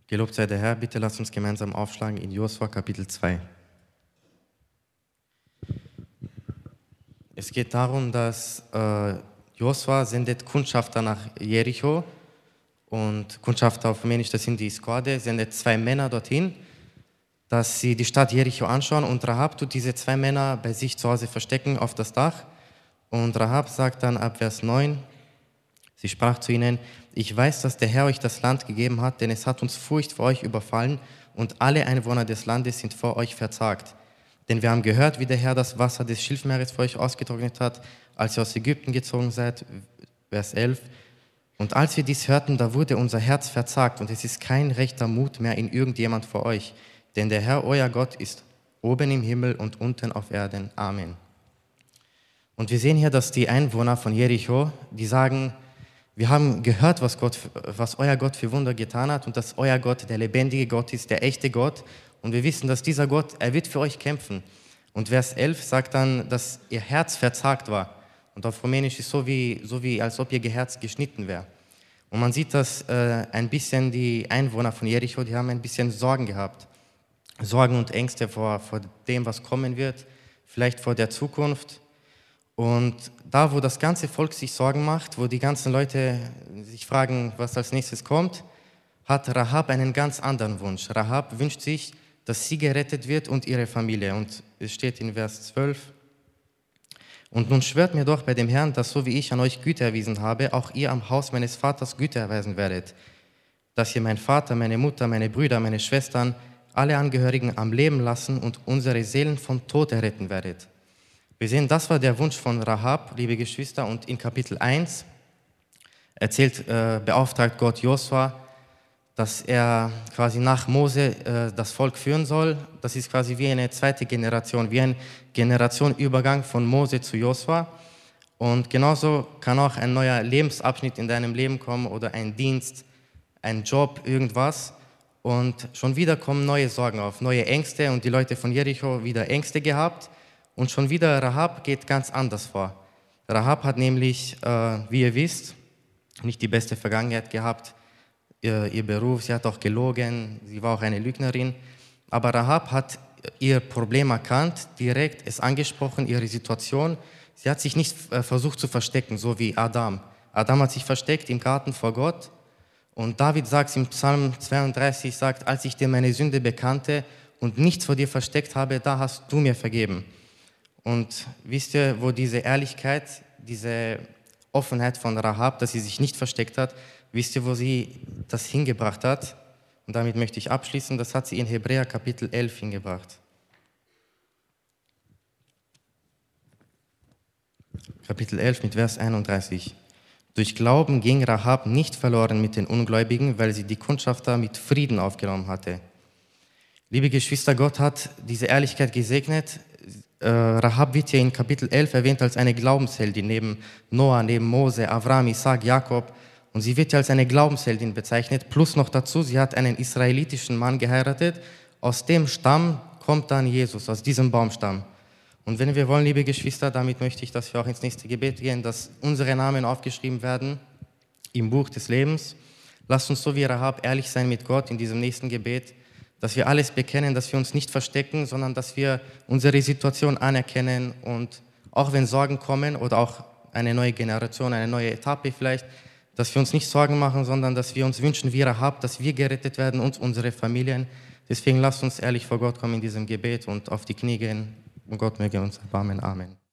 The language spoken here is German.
Gelobt sei der Herr. Bitte lasst uns gemeinsam aufschlagen in Josua Kapitel 2. Es geht darum, dass Josua sendet Kundschafter nach Jericho, und Kundschafter auf Rumänisch, das sind die Skorde, sendet 2 Männer dorthin, dass sie die Stadt Jericho anschauen, und Rahab tut diese 2 Männer bei sich zu Hause verstecken auf das Dach. Und Rahab sagt dann ab Vers 9, sie sprach zu ihnen: Ich weiß, dass der Herr euch das Land gegeben hat, denn es hat uns Furcht vor euch überfallen, und alle Einwohner des Landes sind vor euch verzagt. Denn wir haben gehört, wie der Herr das Wasser des Schilfmeeres für euch ausgetrocknet hat, als ihr aus Ägypten gezogen seid. Vers 11. Und als wir dies hörten, da wurde unser Herz verzagt, und es ist kein rechter Mut mehr in irgendjemand vor euch. Denn der Herr, euer Gott, ist oben im Himmel und unten auf Erden. Amen. Und wir sehen hier, dass die Einwohner von Jericho, die sagen: Wir haben gehört, was euer Gott für Wunder getan hat, und dass euer Gott der lebendige Gott ist, der echte Gott. Und wir wissen, dass dieser Gott, er wird für euch kämpfen. Und Vers 11 sagt dann, dass ihr Herz verzagt war. Und auf Rumänisch ist so wie als ob ihr Herz geschnitten wäre. Und man sieht, dass ein bisschen die Einwohner von Jericho, die haben ein bisschen Sorgen gehabt. Sorgen und Ängste vor dem, was kommen wird, vielleicht vor der Zukunft. Und da, wo das ganze Volk sich Sorgen macht, wo die ganzen Leute sich fragen, was als nächstes kommt, hat Rahab einen ganz anderen Wunsch. Rahab wünscht sich, dass sie gerettet wird und ihre Familie. Und es steht in Vers 12: Und nun schwört mir doch bei dem Herrn, dass so wie ich an euch Güte erwiesen habe, auch ihr am Haus meines Vaters Güte erweisen werdet. Dass ihr meinen Vater, meine Mutter, meine Brüder, meine Schwestern, alle Angehörigen am Leben lassen und unsere Seelen vom Tod erretten werdet. Wir sehen, das war der Wunsch von Rahab, liebe Geschwister, und in Kapitel 1 beauftragt Gott Josua, dass er quasi nach Mose das Volk führen soll. Das ist quasi wie eine zweite Generation, wie ein Generationenübergang von Mose zu Josua. Und genauso kann auch ein neuer Lebensabschnitt in deinem Leben kommen oder ein Dienst, ein Job, irgendwas. Und schon wieder kommen neue Sorgen auf, neue Ängste, und die Leute von Jericho wieder Ängste gehabt. Und schon wieder Rahab geht ganz anders vor. Rahab hat nämlich, wie ihr wisst, nicht die beste Vergangenheit gehabt. Ihr Beruf, sie hat auch gelogen, sie war auch eine Lügnerin. Aber Rahab hat ihr Problem erkannt, direkt es angesprochen, ihre Situation. Sie hat sich nicht versucht zu verstecken, so wie Adam. Adam hat sich versteckt im Garten vor Gott. Und David sagt im Psalm 32, als ich dir meine Sünde bekannte und nichts vor dir versteckt habe, da hast du mir vergeben. Und wisst ihr, wo diese Ehrlichkeit, diese Offenheit von Rahab, dass sie sich nicht versteckt hat, wisst ihr, wo sie das hingebracht hat? Und damit möchte ich abschließen, das hat sie in Hebräer Kapitel 11 hingebracht. Kapitel 11 mit Vers 31. Durch Glauben ging Rahab nicht verloren mit den Ungläubigen, weil sie die Kundschafter mit Frieden aufgenommen hatte. Liebe Geschwister, Gott hat diese Ehrlichkeit gesegnet. Rahab wird hier in Kapitel 11 erwähnt als eine Glaubensheldin, neben Noah, neben Mose, Abraham, Isaac, Jakob. Und sie wird hier als eine Glaubensheldin bezeichnet. Plus noch dazu, sie hat einen israelitischen Mann geheiratet. Aus dem Stamm kommt dann Jesus, aus diesem Baumstamm. Und wenn wir wollen, liebe Geschwister, damit möchte ich, dass wir auch ins nächste Gebet gehen, dass unsere Namen aufgeschrieben werden im Buch des Lebens. Lasst uns so wie Rahab ehrlich sein mit Gott in diesem nächsten Gebet, dass wir alles bekennen, dass wir uns nicht verstecken, sondern dass wir unsere Situation anerkennen, und auch wenn Sorgen kommen oder auch eine neue Generation, eine neue Etappe vielleicht, dass wir uns nicht Sorgen machen, sondern dass wir uns wünschen wie Rahab, dass wir gerettet werden und unsere Familien. Deswegen lasst uns ehrlich vor Gott kommen in diesem Gebet und auf die Knie gehen. Und Gott möge uns erbarmen. Amen.